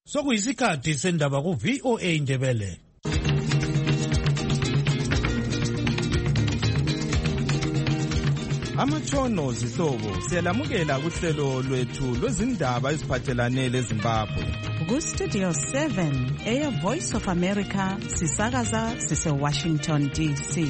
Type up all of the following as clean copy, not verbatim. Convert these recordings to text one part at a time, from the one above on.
Sokuyisikhathi sendaba ku VOA Indebele. Amatshono zihlobo siyalamukela kuhlelo lwethu lwezindaba eziphathelane leZimbabwe. Ku Studio 7 Air Voice of America sisakaza sise Washington DC.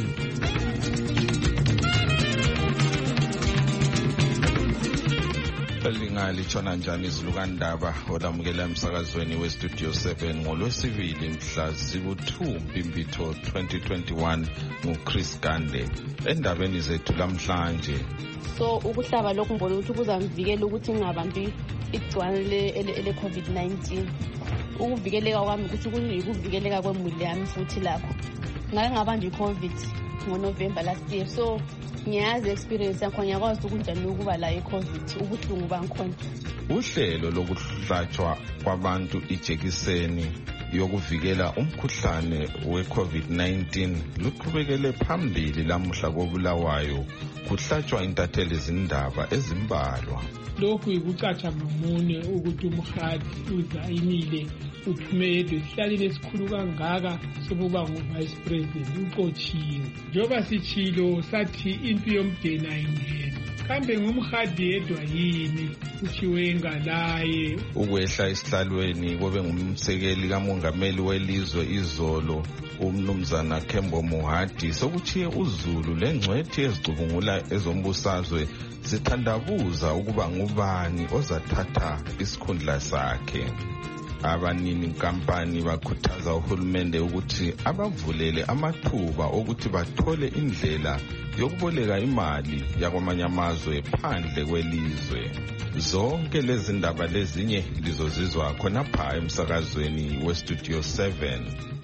Lingalitshona njani izilukandaba olamukela emsakazweni weStudio 7 ngolwesibili mhla ziku-2 Mpimbitho 2021 nguChris Gande. Endabeni zethu lamhlanje, so ukuhlaba lokhu ngibona ukuthi kuzangivikela ukuthi ngingabambi igcikwane le-COVID-19. Ukuvikeleka kwami ukuthi kuyivikeleka kwemuli yami futhi lapho ngake ngabamba i-COVID ngoNovember last year, so ngiyazi experience yakho, ngiyakwazi ukunjani ukuba la i-COVID ubuhlungu bangikhona. Uhlelo lokuhlatshwa kwabantu ijekiseni yokuvikela umkhuhlane we-COVID-19 luqhubekele phambili lamuhla koBulawayo kuhlatshwa intatheli zindaba ezimbalwa. Lokhu yikucatsha ngomune ukuthi umhadi uzayinile uphumede sihlalile esikhulu kangaka sokuba ngu-vice president uqotshiwe. Njengoba sitshilo sathi impi yomdeni ayingeni, kambe ngumhadi yedwa yini kuthiwe ngalaye? Ukwehla esihlalweni kobe ngumsekeli kamongameli welizwe izolo umnumzana Kembo Mohadi sokuchiye uZulu lengcwethi ezicubungula ezombusazwe zithandabuza ukuba ngubani ozathatha isikhundla sakhe. Abanini nkampani bakhuthaza uhulumende ukuthi abavulele amathuba okuthi bathole indlela yokuboleka imali yakwamanye amazwe phandle kwelizwe. Zonke lezi ndaba lezinye lizozizwa khonapha emsakazweni weStudio 7.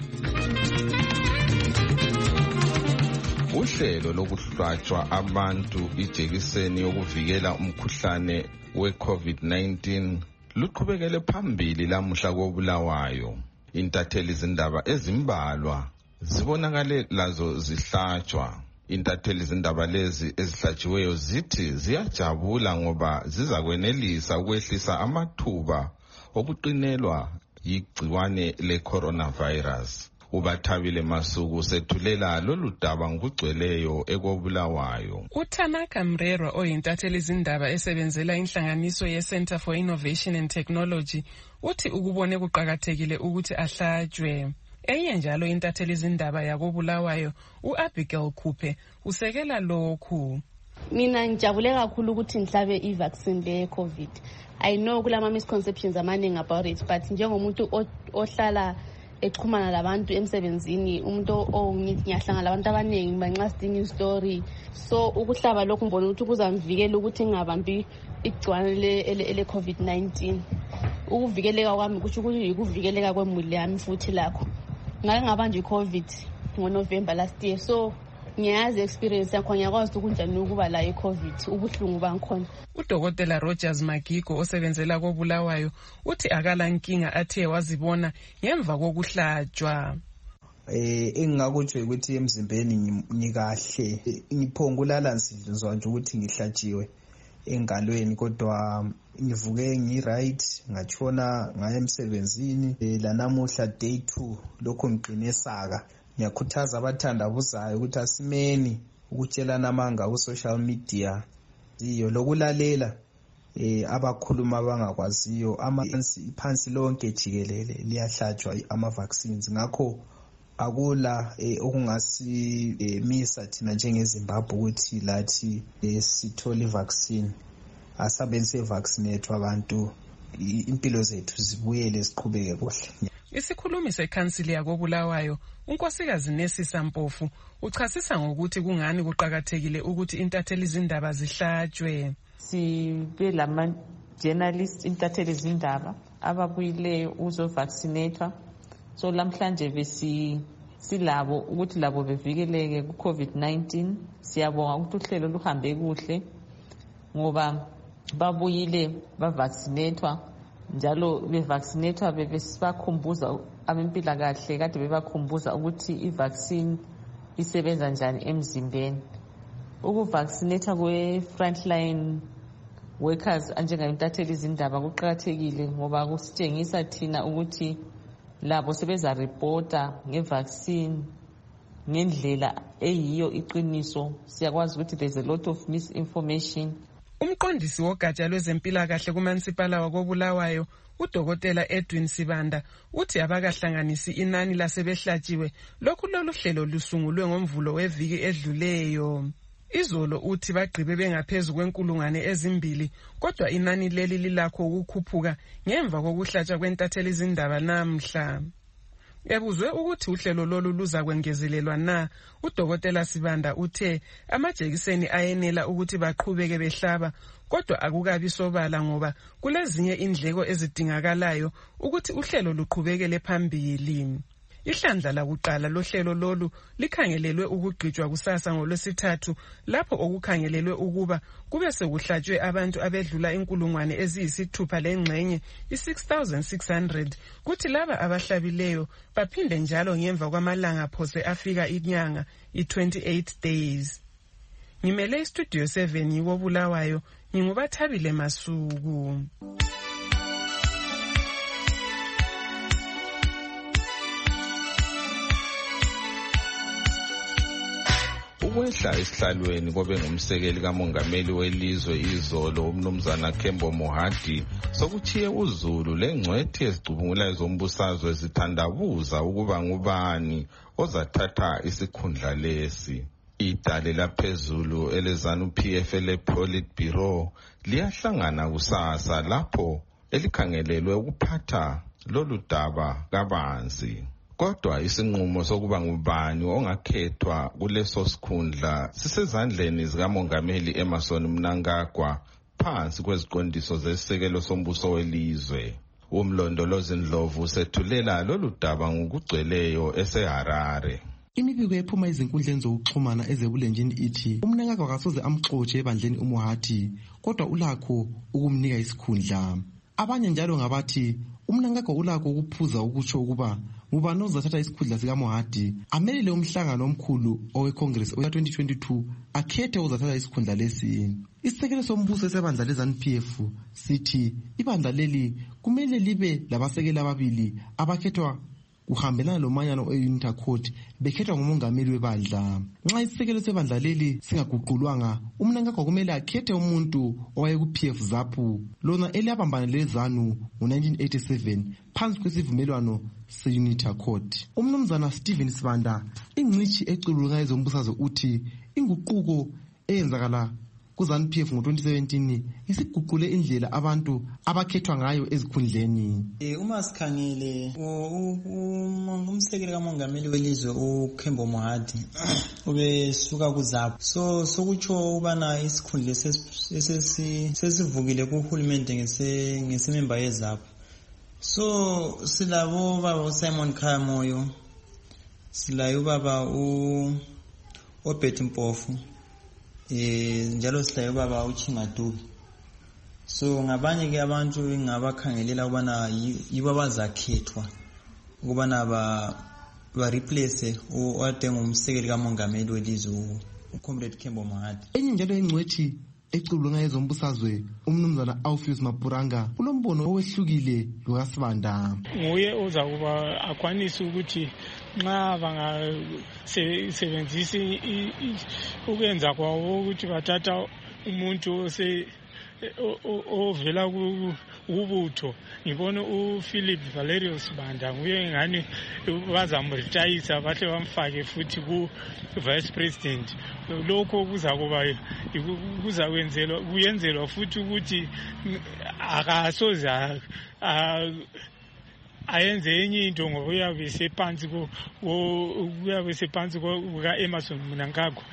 Uhlelo lokuhlatshwa abantu ijekiseni yokuvikela umkhuhlane we-COVID-19 luqhubekele phambili lamuhla koBulawayo. Intatheli zindaba ezimbalwa zibonakale lazo zihlatshwa. Intatheli zindaba lezi ezihlatshiweyo zithi ziyajabula ngoba zizakwenelisa ukwehlisa amathuba okuqinelwa yigciwane le-coronavirus. Ubathabile Masuku sethulela lolu daba ngokugcweleyo ekoBulawayo. uTanaka Mrerwa oyintatheli zindaba esebenzela inhlanganiso ye-Center for Innovation and Technology uthi ukubone kuqakathekile ukuthi ahlatshwe. Enye njalo intatheli zindaba yakoBulawayo uAbigail Khuphe usekela lokhu. Mina ngijabule kakhulu ukuthi ngihlabe i-vaccine le-COVID. I know kulama misconceptions amaningi about it, but njengomuntu ohlala exhumana labantu emsebenzini, umuntu ngiyahlangana labantu abaningi banxa sidinga istory, so ukuhlaba lokhu ngibona ukuthi kuzangivikela ukuthi ngingabambi igcikwane le-COVID-19. Ukuvikeleka kwami ukuthi kuyivikeleka kwemuli yami futhi lapho ngake ngabanja i-COVID ngoNovember last year, so ngiyazi experience yakho, ngiyakwazi ukunjani ukuba la i-COVID ubuhlungu bangikhona. Udokotela Rogers Magigo osebenzela koBulawayo uthi akala nkinga athe wazibona ngemva kokuhlatshwa. Engingakutsho ukuthi emzimbeni ngikahle, ngiphongulala nsidluzwa nje ukuthi ngihlatshiwe engalweni, kodwa ngivuke ngi-right ngatshona ngaya emsebenzini. Lanamuhla day 2 lokho ngiqine saka. Ngiyakhuthaza abathandabuzayo ukuthi asimeni ukutshelana amanga ku-social media iyo lokulalela abakhuluma abangakwaziyo. Phansi lonke jikelele liyahlatshwa ama-vaccines, ngakho akula okungasimisa thina njengeZimbabwe ukuthi lathi sithole i-vaccine. Asabe se-vaccinate abantu, impilo zethu zibuyele ziqhubeke kuhle. Isikhulumi sekhansili yakoBulawayo unkosikazi Nesisa Mpofu uchasisa ngokuthi kungani kuqakathekile ukuthi intatheli zindaba zihlatshwe. Sibe lama journalist intatheli zindaba ababuyileyo uzovaccinatwa, so lamhlanje silabo ukuthi labo bevikeleke ku-COVID-19. Siyabonga ukuthi uhlelo luhambe kuhle ngoba babuyile bavaccinatwa, njalo bevaccinatwa bebakhumbuza abempilakahle kade bebakhumbuza ukuthi i-vaccine isebenza njani emzimbeni. Ukuvaccinatwa kwe-frontline workers anjengaintatheli izindaba kuqakathekile ngoba kusitshengisa thina ukuthi labo sebeza reporta ngevaccine ngendlela eyiyo iqiniso. Siyakwazi ukuthi there's a lot of misinformation. Umqondisi wogatsha lwezempilakahle kumansipala wakoBulawayo uDokotela Edwin Sibanda uthi abakahlanganisi inani lasebehlatshiwe lokhu lolu hlelo lusungulwe ngomvulo weviki edluleyo. Izolo uthi bagqibe bengaphezulu kwenkulungwane ezimbili kodwa inani leli lilakho ukukhuphuka ngemva kokuhlatshwa kwentatheli izindaba namhla. Ebuzwe ukuthi uhlelo lolu luza kwengezelelwa na, uDokotela Sibanda uthe amajekiseni ayenela ukuthi baqhubeke behlaba kodwa akukabi sobala ngoba kulezinye indleko ezidingakalayo ukuthi uhlelo luqhubekele phambili. Ihlandla lakuqala lohlelo lolu likhangelelwe ukugqitshwa kusasa ngoLwesithathu lapho okukhangelelwe ukuba kube sekuhlatshwe abantu abedlula inkulungwane eziyisithupha lengxenye i-6,600 kuthi laba abahlabileyo baphinde njalo ngemva kwamalanga phose afika inyanga i-28 days. Ngimele istudio 7 yiwoBulawayo, nginguBathabile Masuku. Ukwehla esihlalweni kobe ngumsekeli kamongameli welizwe izolo umnumzana Kembo Mohadi sokuchiye uZulu lengcwethi ezicubungulayo zombusazwe zithandabuza ukuba ngubani ozathatha isikhundla lesi. Idale laphezulu elezanu PF lePolitburo liyahlangana kusasa lapho elikhangelelwe ukuphatha lolu daba kabanzi. Kodwa isinqumo sokuba ngubani ongakhethwa kuleso sikhundla sisezandleni zikamongameli Emmerson Mnangagwa phansi kweziqondiso zesisekelo sombuso welizwe. Umlondolozi Ndlovu sethulela lolu daba ngokugcweleyo eseHarare. Imibiko ephuma izinkundleni zokuxhumana ezebulenjini ithi uMnangagwa akasoze amxotshe ebandleni uMohati kodwa ulakho ukumnika isikhundla. Abanye njalo ngabathi uMnangagwa ulakho ukuphuza ukutsho ukuba ngubani ozathatha isikhundla sikaMohati amelele umhlangano omkhulu oweCongress oya-2022 akhethe uzathatha isikhundla lesi. Isisekelo sombuso sebandla leZANU-PF sithi ibandla leli kumele libe labasekeli ababili abakhethwa kuhambelana lomanyano e-Unitary Court bekhethwa ngumongameli webandla. Nxa isisekelo sebandla leli singaguqulwanga uMnangagwa kumele akhethe umuntu owayeku-PF ZAPU lona eliyabambana leZANU ngo-1987 phansi kwesivumelwano se-Unitary Court. Umnumzana Stephen Sibanda ingcitshi ecubungulayo zombusazwe uthi inguquko eyenzakala kuZANU-PF ngo-2017 isiguqule indlela abantu abakhethwa ngayo ezikhundleni. Uma sikhangele umsekeli kamongameli welizwe uKembo Mohadi ubesuka kuZAPU sokutsho ubana isikhundla sesivukile kuhulumende ngesememba yeZAPU. So silabo baba uSimon Khamoyo, silayo baba uBetty Mpofu, njalo silayo baba uChingadube. So ngabanye ke abantu ngabakhangelela ubana yibo abazakhethwa ukubana ba replace ode ngumsekeli kamongameli welizwe uComrade Kembo Mohadi. Enye njalo ingcwethi ecubungulayo zombusazwe umnumzana Alpheus Mapuranga kulombono owehlukile lukaSibanda. Nguye ozakuba akwanisa ukuthi nxa bangasebenzisa ukwenza kwawo ukuthi bathatha umuntu ovela kubutho. Ngibona uPhilip Valerius Sibanda nguye ngani bazamretayisa bahle bamfake futhi ku-vice president. Lokho kuyenzelwa futhi ukuthi akasoze ayenze enye into ngoba uyabe sephansi kuka-Emmerson Mnangagwa.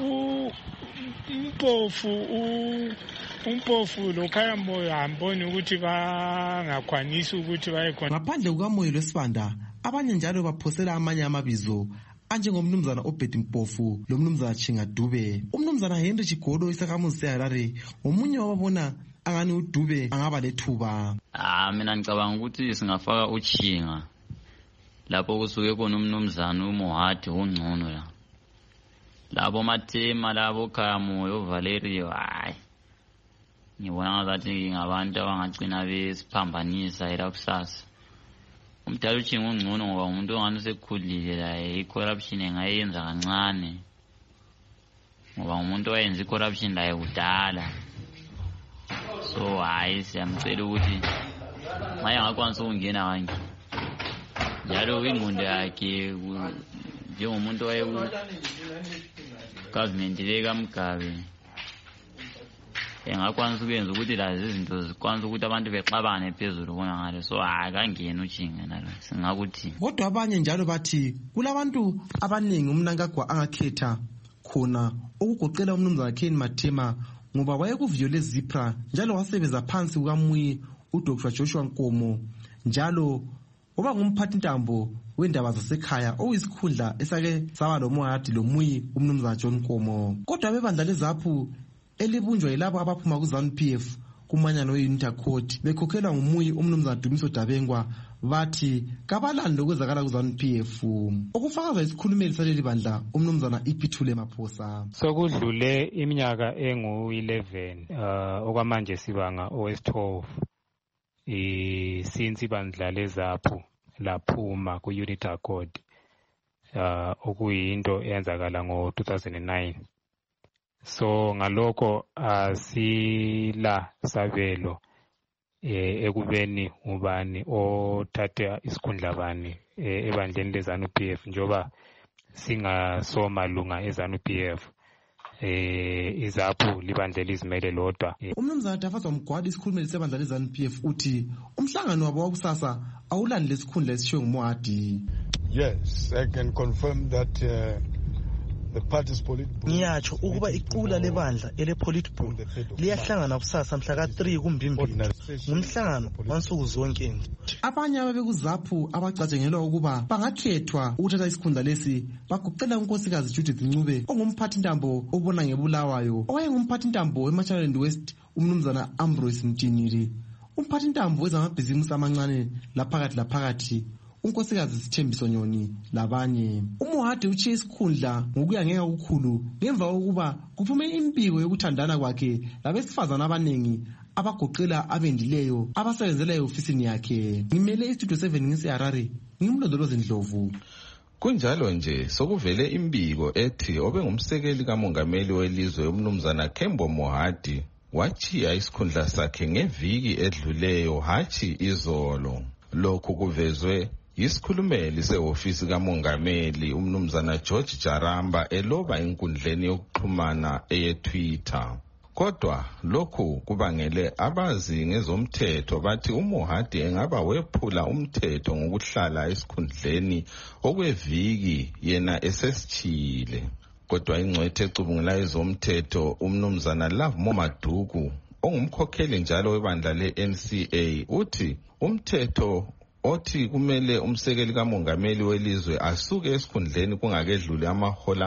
Umpofu lokhaya moyo amboni ukuthi bangakwanisi ukuthi bayekhona. Ngaphandle kukamoyo lweSibanda abanye njalo baphosela amanye amabizo anjengomnumzana oBetty Mpofu lomnumzana Chingadube. Umnumzana Henry Chigodo isakhamuzi seHarare omunye wabona angani uDube angaba lethuba. Mina ngicabanga ukuthi singafaka uChinga lapho kusuke khona umnumzana uMohati ongcono la. Labo Mathema labo Khamoyo Valerio hayi ngibona ngazathi ngabantu abangagcina besiphambanisa era kusasa. Umdala utshinga ungcono ngoba umuntu ongani usekhulile la i-corruption engayenza kancane ngoba umuntu owayenza i-corruption la kudala. So hayi siyamcela ukuthi maye ngakwanisa ukungena kanje njalo ingqondo yakhe njengomuntu government le kaMgabe engakwanisa ukuyenza ukuthi lazi izinto zikwanisa ukuthi abantu bexabane phezulu bona ngale. So akangena utshinga nalo singakuthi. Kodwa abanye njalo bathi kulabantu abaningi umnankagwa angakhetha khona ukugoqela umnumzana Ken Mathema ngoba wayekuviyole Zipra njalo wasebenza phansi kukaMuyi uDr Joshua Nkomo njalo oba ngumphathi ntambo wendaba zasekhaya oyisikhundla esake saba loMohadi loMuyi umnumzana John Nkomo. Kodwa bebandla leZAPU elibunjwa yilabo abaphuma kuZANU-PF kumanyano we-Unity Accord bekhokhelwa nguMuyi umnumzana Dumiso Dabengwa bathi kabalani lokwenzakala kuZANU-PF. Okufakaza isikhulumeli saleli bandla umnumzana Ipithule Maphosa. Sokudlule iminyaka engu-11 okwamanje sibanga owesi-12 since ibandla leZAPU laphuma ku-Unity Accord okuyinto eyenzakala ngo-2009. So ngalokho asila sabelo ekubeni ubani othatha isikhundla bani ebandleni leZANU-PF njoba singasomalunga eZANU-PF. iZAPU libandla lizimele lodwa. Umnumzana Dafaza Mgwadi isikhulumeli sebandla leZANU-PF uthi umhlangano wabo wakusasa awulani lesikhundla esishiwo nguMohadi. Yes, I can confirm that ngiyatsho ukuba iqula lebandla ele-Politburo liyahlangana kusasa mhla ka-3 kuMbimbili ngumhlangano wansuku zonke. Abanye ababekuZAPU abacatshengelwa ukuba bangakhethwa ukuthatha isikhundla lesi baguqela unkosikazi Judith Ncube ongumphathi ntambo obona ngebulawayo owayengumphathi ntambo weMachaland West umnumzana Ambrose Mtiniri, umphathi ntambo wezamabhizimusi amancane laphakathi unkosikazi Sithembiso Nyoni labanye. uMohadi uchiye isikhundla ngokuya ngeke ukukhulu ngemva kokuba kuphume impiko yokuthandana kwakhe labesifazana abanengi abagoqela abendileyo abasebenzela eofisini yakhe. Ngimele iStudio 7 ngiseHarare, ngimlondolozi Ndlovu. Kunjalo nje sokuvele imbiko ethi obengumsekeli kamongameli welizwe umnumzana Kembo Mohadi wachiya isikhundla sakhe ngeviki edluleyo hathi izolo. Lokhu kuvezwe yisikhulumeli sehofisi kamongameli umnumzana George Jaramba eloba enkundleni yokuxhumana eyeTwitter. Kodwa lokhu kubangele abazi ngezomthetho bathi uMohadi engaba wephula umthetho ngokuhlala esikhundleni okweviki yena esesichile. Kodwa ingcwethe ecubungula ezomthetho umnumzana Love Momaduku ongumkhokheli njalo webandla le-NCA uthi umthetho othi kumele umsekeli kamongameli welizwe asuke esikhundleni kungakedluli amahola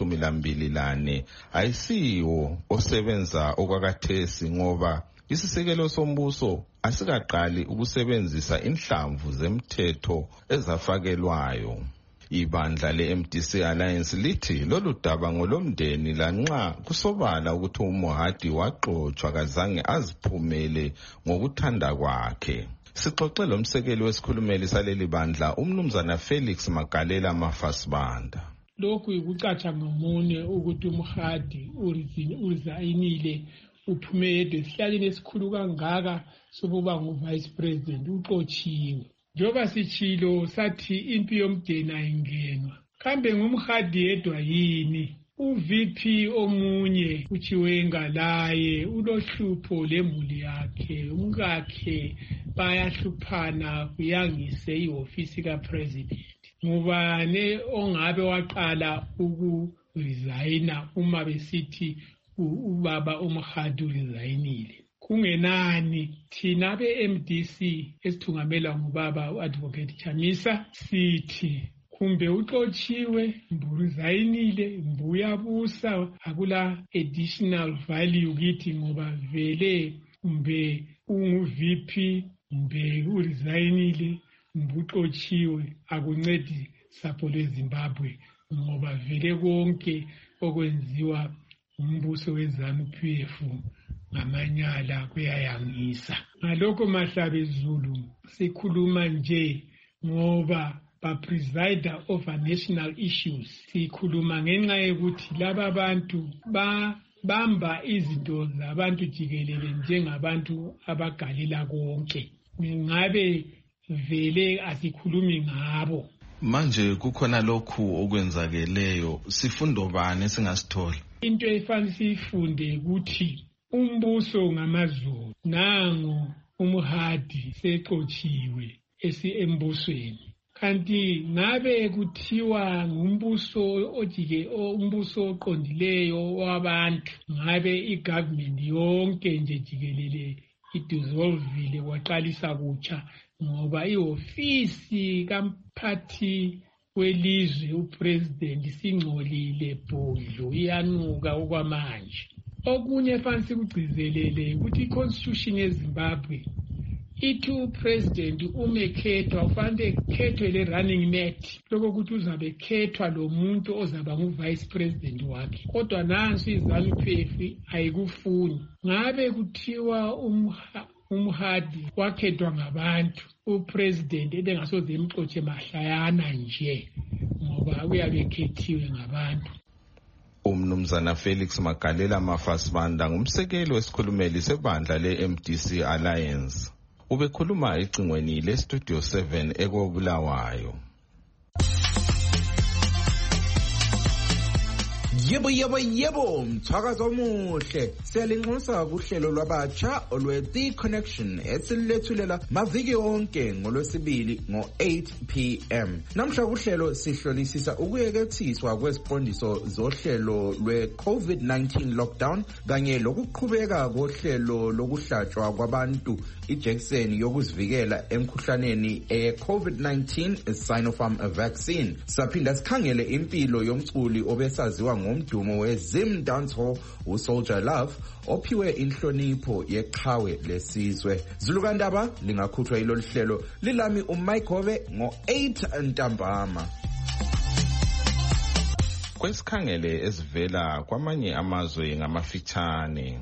angama-24 ayisiwo osebenza okwakathesi ngoba isisekelo sombuso asikaqali ukusebenzisa inhlamvu zemthetho ezafakelwayo. Ibandla le-MDC Alliance lithi lolu daba ngolomndeni lanxa kusobala ukuthi uMohadi waxotshwa kazange aziphumele ngokuthanda kwakhe. Sixoxe lo msekeli wesikhulumeli saleli bandla umnumzana Felix Magalela Mafasibanda. Lokhu ikucatsha ngomune ukuthi uMohadi uzayinile uphume yedwa esihlaleni esikhulu kangaka sokuba ngu-vice president uxotshiwe. Njoba sichilo sathi impi yomdeni ayingenwa. Kambe nguMohadi yedwa yini? UVP omunye uChiwenga laye ulohlupho lemuli yakhe, umkakhe bayahluphana kuyangise ihofisi kapresident. Ngubane ongabe waqala ukuresigna uma besithi ubaba uMohadi uresigninile? Kungenani thina be-MDC esithungamela ngubaba u-Advocate Chamisa sithi kumbe uxotshiwe mbuzayinile mbuyabusa akula additional value kithi ngoba vele kumbe ungu-VP mbe uresigninile mbuxotshiwe akuncedi sapho lweZimbabwe ngoba vele konke okwenziwa umbuso weZANU-PF ngamanyala kuyayangisa. Ngalokho Mahlabe Zulu sikhuluma nje ngoba ba-presider over national issues. Sikhuluma ngenxa yokuthi laba bantu bamba izinto zabantu jikelele njengabantu abagalela konke. Ngabe vele asikhulumi ngabo. Manje kukhona lokhu okwenzakeleyo, sifundo bani esingasithola? Into efanele sifunde ukuthi umbuso ngamaZulu nangu uMohadi seqotshiwe embusweni. Kanti ngabe kuthiwa ngumbuso umbuso oqondileyo wabantu, ngabe igovernment yonke nje jikelele idissolvile waqalisa kutsha ngoba iofisi kamphathi welizwe upresident singcolile bhodlo iyanuka okwamanje. Okunye fanele sikugcizelele ukuthi iconstitution yeZimbabwe ithi upresident umekhethwa ufanele khethwe le running mate lokho ukuthi uzabe khethwa lo muntu ozaba ngu-vice president wakhe. Kodwa nansi iZANU-PF ayikufuni. Ngabe kuthiwa uMohadi wakhethwa ngabantu, upresident ebengasoze emxotshe mahlayana nje ngoba uyabe ekhethiwe ngabantu. Umnumzana Felix Magalela Mafasibanda ngumsekeli wesikhulumeli sebandla le-MDC Alliance. Ubekhuluma ecingweni le-Studio 7 eKobulawayo. Yebo, mthakazo omuhle. Siyalinxusa kuhlelo lwabatsha olwe-The Connection esilethulela maviki onke ngolwesibili ngo-8 p.m. Namhla kuhlelo sihlolisisa ukuyekethiswa kweziqondiso zohlelo lwe-COVID-19 lockdown kanye lokuqhubeka kohlelo lokuhlatshwa kwabantu ijekiseni yokuzivikela emkhuhlaneni e-COVID-19 Sinopharm vaccine. Saphinda sikhangele impilo yomculi obesaziwa ngomdumo we-Zim Dancehall uSoldier Love ophiwe inhlonipho yeqhawe lesizwe. Zulukandaba lingakhuthwa ilolu hlelo lilami uMike Hove ngo-8 ntambama. Kwesikhangele ezivela kwamanye amazwe ngamafitshane.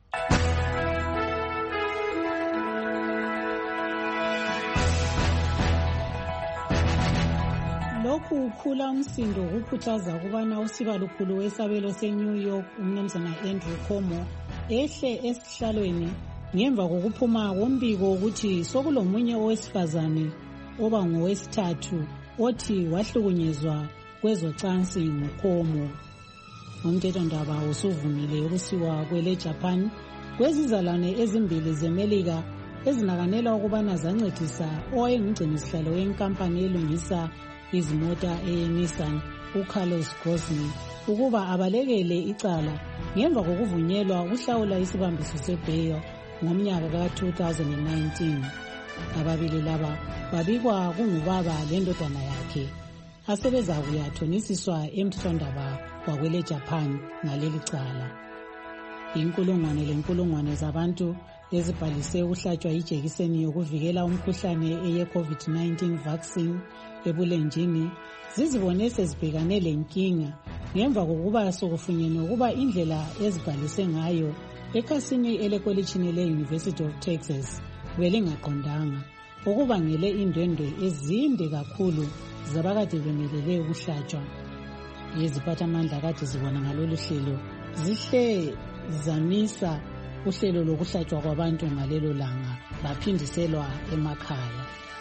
Lokhu ukhula umsindo ukukhuthaza ukubana usibalukhulu wesabelo seNew York umnumzana Andrew Cuomo ehle esihlalweni ngemva kokuphuma kombiko ukuthi sokulomunye owesifazane oba ngowesithathu othi wahlukunyezwa kwezocansi nguCuomo. Umthethondaba usuvumile ukusiwa kwele Japan kwezizalwane ezimbili zeMelika ezinakanela ukubana zancedisa owayengumgcinisihlalo wenkampani elungisa izimota eNissan uCarlos Ghosn ukuba abalekele icala ngemva kokuvunyelwa ukuhlawula isibambiso sebail ngomnyaka ka-2019. Ababili laba babikwa kungubaba lendodana yakhe asebezakuyathonisiswa emthethondaba wakwele Japan ngaleli cala. Inkulungwane lenkulungwane zabantu ezibhalise ukuhlatshwa ijekiseni yokuvikela umkhuhlane eye-COVID-19 vaccine ebulenjini zizibone sezibhekane lenkinga ngemva kokuba sokufunyenwe ukuba indlela ezibhalise ngayo ekhasini elekolitshini le-University of Texas belingaqondanga okubangele indwendwe ezinde kakhulu zabakade bemelele ukuhlatshwa. Iziphathamandla kade zibona ngalolu hlelo zihle zamisa uhlelo lokuhlatshwa kwabantu ngalelo langa baphindiselwa emakhaya.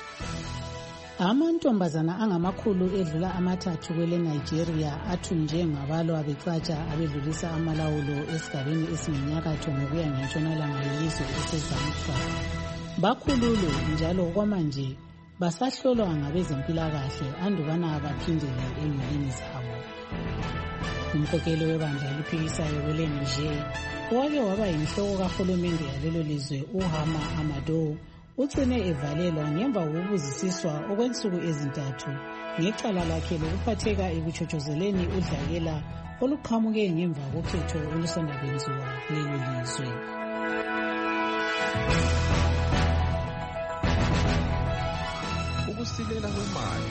Amantombazana angamakhulu edlula amathathu kwele Nigeria athunje ngabalwa becatsha abedlulisa amalawulo esigabeni esinyakatho ngokuya ngentshonalanga yelizwe eseZambia. Bakhululwe njalo kwamanje basahlolwa ngabezempilakahle andubana baphindele emulini zabo. Umkhokheli webandla eliphikisayo kwele Niger owake waba yinhloko kahulumende yalelo lizwe uHama Amadou ucine evalelwa ngemva kokubuzisiswa okwensuku ezintathu ngecala lakhe lokuphatheka ekutshotshozeleni udlakela oluqhamuke ngemva kokhetho olusanda kwenziwa kulelo lizwe. Ukusilela kwemali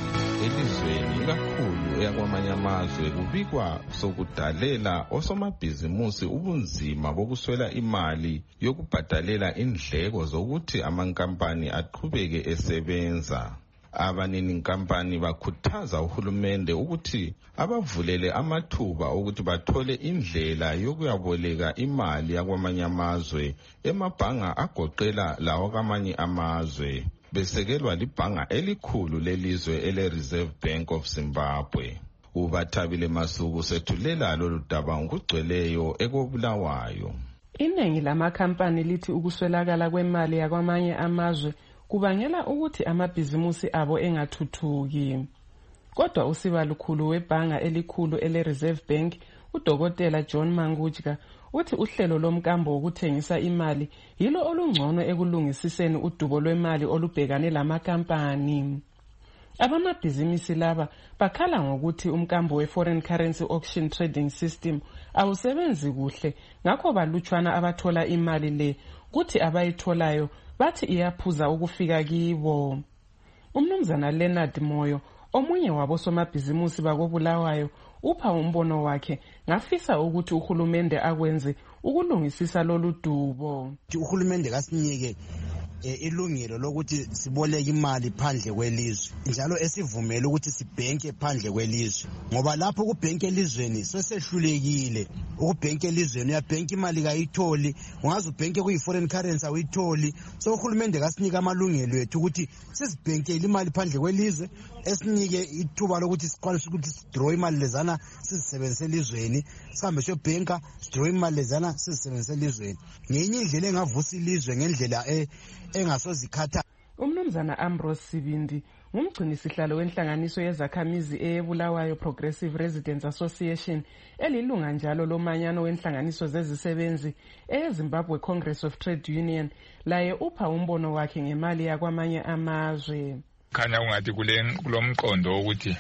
elizweni ikakhulu eyakwamanye amazwe kubikwa sokudalela osomabhizimusi ubunzima bokuswela imali yokubhadalela indleko zokuthi amankampani aqhubeke esebenza. Abaninikampani bakhuthaza uhulumende ukuthi abavulele amathuba ukuthi bathole indlela yokuyaboleka imali yakwamanye amazwe emabhanga agoqela lawo kwamanye amazwe, besekelwa libhanga elikhulu lelizwe ele-Reserve Bank of Zimbabwe. uBathabile Masuku sethulela lolu daba ngokugcweleyo ekobulawayo. Iningi lamakhampani lithi ukuswelakala kwemali yakwamanye amazwe kubangela ukuthi amabhizimusi abo engathuthuki. Kodwa usibalukhulu webhanga elikhulu ele-Reserve Bank, uDokotela John Mangujka, uthi uhlelo lomkambo wokuthengisa imali yilo olungcono ekulungisiseni udubo lwemali olubhekane lamakhampani. Abamabhizinisi laba bakhala ngokuthi umkambo we-Foreign Currency Auction Trading System awusebenzi kuhle, ngakho balutshwana abathola imali le, kuthi abayitholayo bathi iyaphuza ukufika kibo. Umnumzana Leonard Moyo, omunye wabosomabhizimusi bakobulawayo, upha umbono wakhe ngafisa ukuthi uhulumende akwenze ukulungisisa lolu dubo. Uhulumende kasinike ilungelo lokuthi siboleke imali phandle kwelizwe, njalo esivumela ukuthi sibhenke phandle kwelizwe, ngoba lapho ukubhenke elizweni sesehlulekile. Ukubhenke elizweni uyabhenka imali kayitholi, ungaze ubhenke kuyi-foreign currency awuyitholi. So uhulumende kasinika amalungelo ethu ukuthi sizibhenkele imali phandle kwelizwe, esinike ithuba lokuthi sikwanise ukuthi sidraw imali lezana sizisebenzise elizweni, sihambe siyobhenka sidraw imali lezana sizisebenzise elizweni. Ngenye indlela engavusa ilizwe ngendlela engasozikhatha. Umnumzana Ambrose Sibindi ngumgcini sihlalo wenhlanganiso yezakhamizi eBulawayo Progressive Residents Association, elilunga njalo lomanyano wenhlanganiso zezisebenzi eZimbabwe Congress of Trade Union. Laye upha umbono wakhe ngemali yakwamanye amazwe. Khanya ungathi kulomqondo ukuthi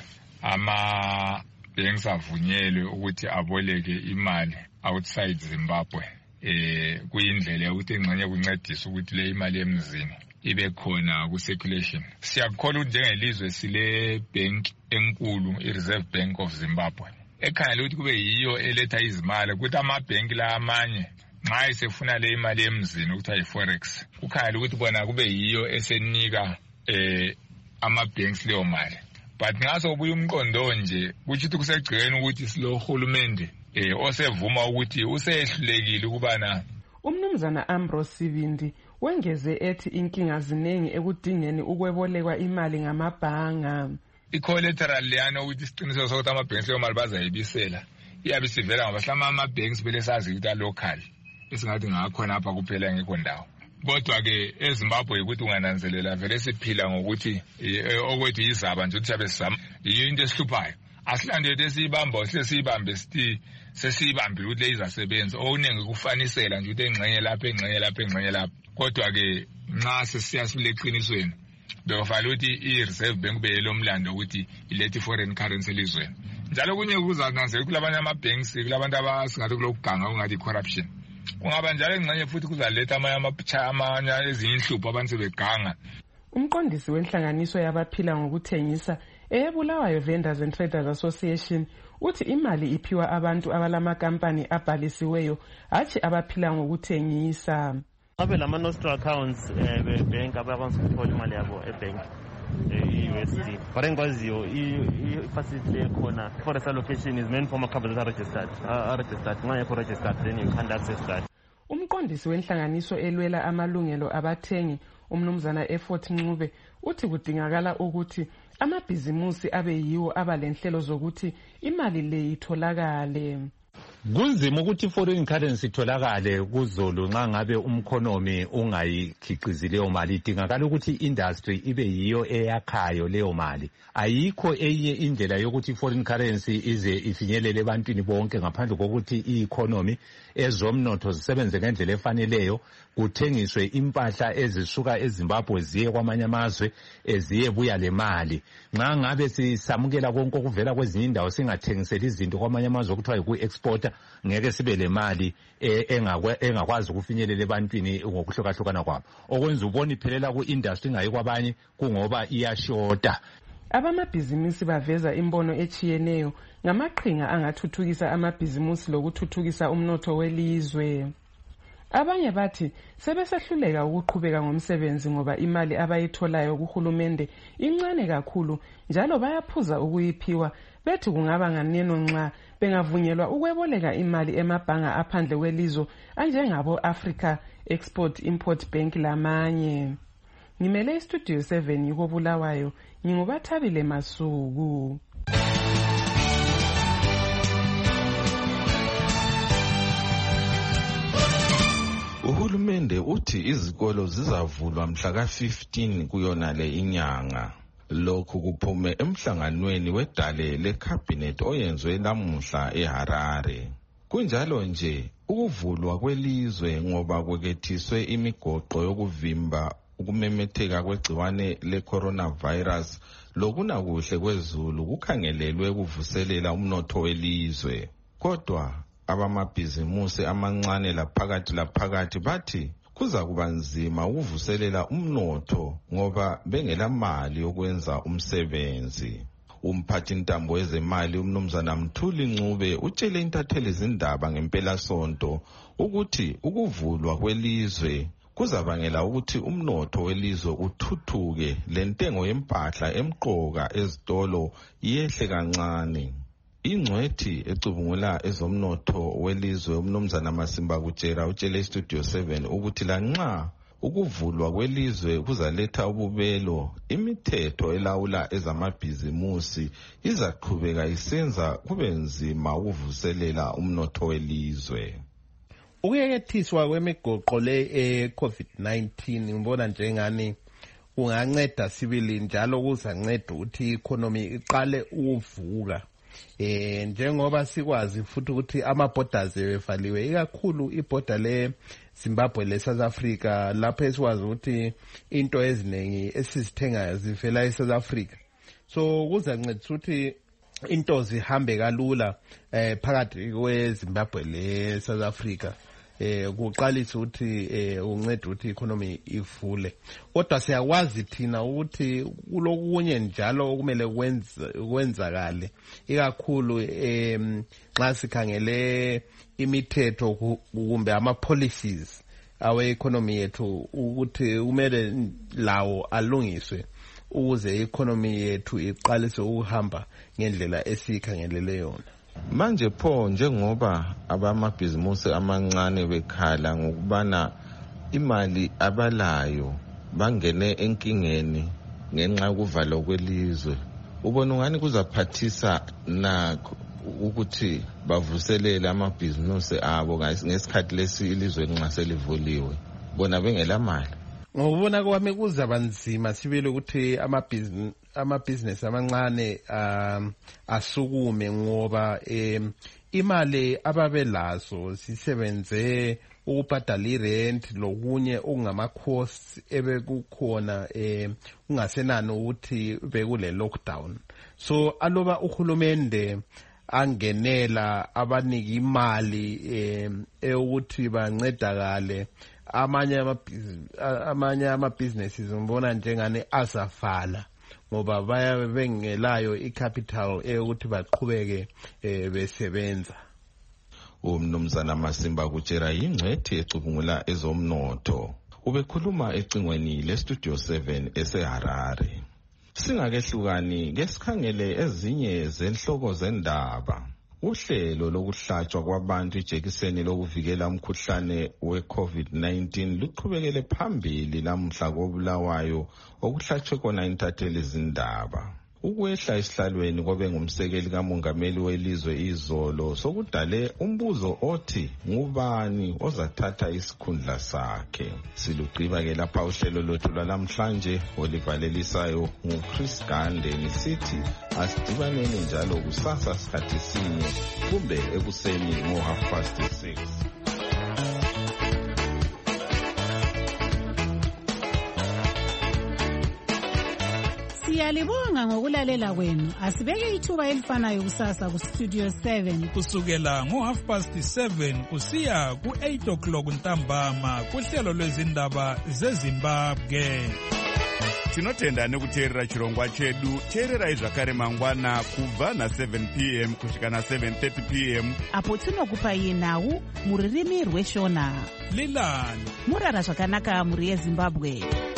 ama-banks avunyelwe ukuthi aboleke imali outside Zimbabwe. Kuyindlela ukuthi engxenye kuncedisa ukuthi le imali emzini ibe khona ku-circulation. Siyakholwa ukuthi njengelizwe sile bank enkulu, i-Reserve Bank of Zimbabwe, ekhangela ukuthi kube yiyo eletha izimali, ukuthi amabhenki la amanye nxa esefuna le imali emzini ukuthiwa yi-forex, kukhangela ukuthi bona kube yiyo esenika ama-banks leyo mali. But ngaso ubuye umqondo nje kuthi kusegcikeni ukuthi silohulumende osevuma ukuthi usehlulekile ukubana. Umnumzana Ambrose Sibindi wengeze ethi inkinga ziningi ekudingeni ukwebolekwa imali ngamabhanga. I-collateral leyana ukuthi siqiniseke sokuthi ama-banks leyo mali bazayibisela iyabe sivela ngoba hlama ama-banks bele sazi ukuthi a-local esingathi ngakhona apha kuphela ngekho ndawo. Kodwa-ke eZimbabwe ukuthi ungananzelela vele siphila ngokuthi okwethu yizaba nje ukuthi siyabe sizama, yiyo into esihluphayo. Asilandele esiyibamba sihle siyibambe sithi sesiyibambile ukuthi le izasebenza, okuningi kufanisela nje ukuthi engxenye lapha engxenye lapha engxenye lapha. Kodwa-ke nxa sesiya sileqinisweni bekufanele ukuthi i-Reserve Bank beyelo mlando ukuthi ilethe i-foreign currency elizweni. Njalo kunye kuzananzela kulabanye ama-banks, kulabantu abasingathi kulokuganga kungathi i-corruption. Kungaba njalo engxenye futhi kuzaletha amanye ezinye inhlupho abantu sebeganga. Umqondisi wenhlanganiso yabaphila ngokuthengisa eBulawayo Vendors and Traders Association uthi imali iphiwa abantu abalamakampani abhalisiweyo hathi abaphila ngokuthengisa. Ngabe lama nostro accounts bank abakwanisa ukuthola imali yabo ebank USD. But engikwaziyo i-facility ekhona forest allocation is meant for companies that are registered. Ngayekho registered then you can't access that. Umqondisi wenhlanganiso elwela amalungelo abathengi umnumzana Effort Ncube uthi kudingakala ukuthi amabhizimusi abe yiwo abalenhlelo zokuthi imali le itholakale. Kunzima ukuthi foreign currency itholakale kuzolo nxa ngabe umkhonomi ungayikhiqizi leyo mali. Idingakala ukuthi industry ibe yiyo eyakhayo leyo mali. Ayikho enye indlela yokuthi foreign currency ize ifinyelele ebantwini bonke ngaphandle kokuthi i-economy ezomnotho zisebenze ngendlela efaneleyo, kuthengiswe impahla ezisuka eZimbabwe ziye kwamanye amazwe eziye buya le mali. Nxa ngabe sisamukela konke okuvela kwezinye indawo singathengiseli izinto kwamanye amazwe okuthiwa yiku-exporter, ngeke sibe le mali engakwazi ukufinyelela ebantwini ngokuhlukahlukana kwabo. Okwenza ubona iphelela ku-industry ngayi kwabanye kungoba iyashota. abamabhizinisi baveza imbono echiyeneyo ngamaqhinga angathuthukisa amabhizinisi lokuthuthukisa umnotho welizwe. Abanye bathi sebesehluleka ukuqhubeka ngomsebenzi ngoba imali abayitholayo kuhulumende incane kakhulu njalo bayaphuza ukuyiphiwa, bethi kungaba nganeno nxa bengavunyelwa ukweboleka imali emabhanga aphandle kwelizwe anjengabo Africa Export Import Bank lamanye. Ngimele istudio 7 yuko Bulawayo, ngingubathabile Masuku. Uhulumende uthi izikolo zizavulwa mhla ka-15 kuyona le inyanga. Lokhu kuphume emhlanganweni wedale lekhabhinethi oyenzwe namuhla eHarare. Kunjalo nje ukuvulwa kwelizwe ngoba kwekethiswe imigoqo yokuvimba ukumemetheka kwegciwane le-coronavirus lokunakuhle kwezulu kukhangelelwe kuvuselela umnotho welizwe. Kodwa abamabhizimusi amancane laphakathi bathi kuza kuba nzima ukuvuselela umnotho ngoba bengelamali yokwenza umsebenzi. Umphathintambo wezemali umnumzana Mthuli Ncube utshele intatheli izindaba ngempelasonto ukuthi ukuvulwa kwelizwe kuzabangela ukuthi umnotho welizwe uthuthuke, lentengo yempahla emqoka ezitolo yehle kancane. Ingcwethi ecubungula ezomnotho welizwe umnumzana Masimba Kutshera utshele istudio 7 ukuthi lanxa ukuvulwa kwelizwe kuzaletha ububelo, imithetho elawula ezamabhizimusi izaqhubeka isenza kube nzima ukuvuselela umnotho welizwe. Ukuyekethiswa kwemigoqo le COVID-19 ngibona njengani kunganceda sibili njalo kuzanceda ukuthi i-economy iqale ukuvuka. Njengoba sikwazi futhi ukuthi ama-borders evaliwe ikakhulu i-border le Zimbabwe le South Africa lapho esikwazi ukuthi into eziningi esizithengayo zivela eSouth Africa. So kuzancedisa ukuthi into zihambe kalula phakathi kweZimbabwe le South Africa. Kuqalisa ukuthi uncede ukuthi economy ivule. Kodwa siyakwazi thina ukuthi kulokunye njalo okumele kwenzakale ikakhulu nxa sikhangele imithetho kumbe ama-policies awe-economy yethu ukuthi kumele lawo alungiswe ukuze i-economy yethu iqalise ukuhamba ngendlela esiyikhangelele yona. Manje pho njengoba abamabhizimusi amancane bekhala ngokubana imali abalayo bangene enkingeni ngenxa yokuvalwa kwelizwe, ubona ungani kuzaphathisa nakho ukuthi bavuselele amabhizimusi abo ngesikhathi lesi ilizwe nxa selivuliwe bona bengela mali? Ngokubona kwami kuzaba nzima sibile ukuthi amabhizinesi amancane asukume ngoba imali ababelazo sisebenze ukubhadala irent lokunye okungama-costs ebekukhona kungasenani ukuthi bekule lockdown. So aloba uhulumende angenela abanika imali ukuthi bancedakale, amanye amabhizinesi ngibona njengani azafala ngoba bayabe bengelayo icapital ukuthi baqhubeke besebenza. Umnumzana Masimba Kutshera yingcwethi ecubungula ezomnotho ubekhuluma ecingweni lestudio 7 eseHarare. Singakehlukani ke sikhangele ezinye zenhloko zendaba. Uhlelo lokuhlatshwa kwabantu ijekiseni lokuvikela umkhuhlane we-COVID-19 luqhubekele phambili namuhla koBulawayo okuhlatshwe kona intatheli izindaba. Ukwehla esihlalweni kobe ngumsekeli kamongameli welizwe izolo sokudale umbuzo othi ngubani ozathatha isikhundla sakhe. Silugqiba ke lapha uhlelo lwethu lwalamhlanje olivalelisayo nguChris Gande nisithi asidibaneni njalo kusasa sikhathi sinye kumbe ekuseni ngo6:30. Siyalibonga ngokulalela kwenu. Asibeke ithuba elifanayo kusasa ku Studio 7 kusukela ngo7:30 kusiya ku8 o'clock ntambama kuhlelo lwezindaba zeZimbabwe. tinotenda nekuteerera chirongwa chedu. Teererai zvakare mangwana kubva na7 p.m. kusvika na7:30 p.m. apo tinokupai nhau mururimi rweshona. Lilani murara zvakanaka muri yeZimbabwe.